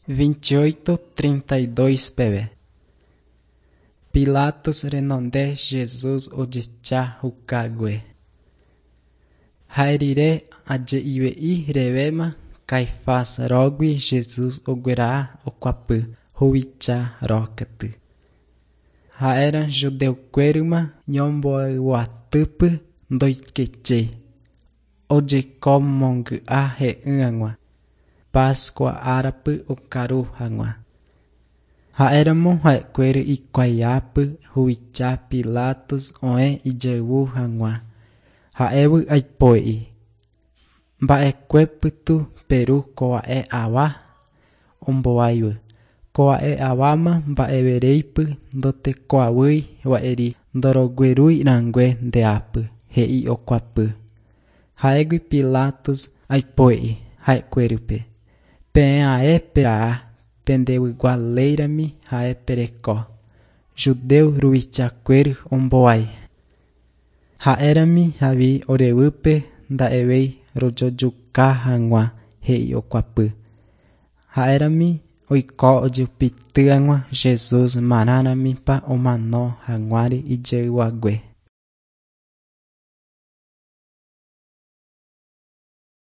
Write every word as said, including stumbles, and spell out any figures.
vinte e oito, trinta e dois peve. Pilatos renonde Jesus odicha hukague. Haerire aje iwei revema Caifás rogui Jesus oguerá oquapu huicha rocate. Haera judeu queruma nyomboauatupu ndoikeche. Oje komong a he angwa. Páscoa árape okaru hangwa. Haeramo haequere iquaiape huicha Pilatos oe ijewu hangwa. Haewu aipoei. Mbaequeputu Peru koae awa. Omboaiwe. Koae awama mbaevereipu ndote koawui waeri ndoroguerui rangue ndeapu hei oquapu. Haegui Pilatos aipoei haequerupe. Pe ae pera pendeu gualeirami hae perecó. Judeu ruichaquer omboai. Haerami havi oreupe ndaevei rojojuka hangwa hei oquapu. Haerami oiko ojupitangwa Jesus maranami pa omano hangwari ijeuague.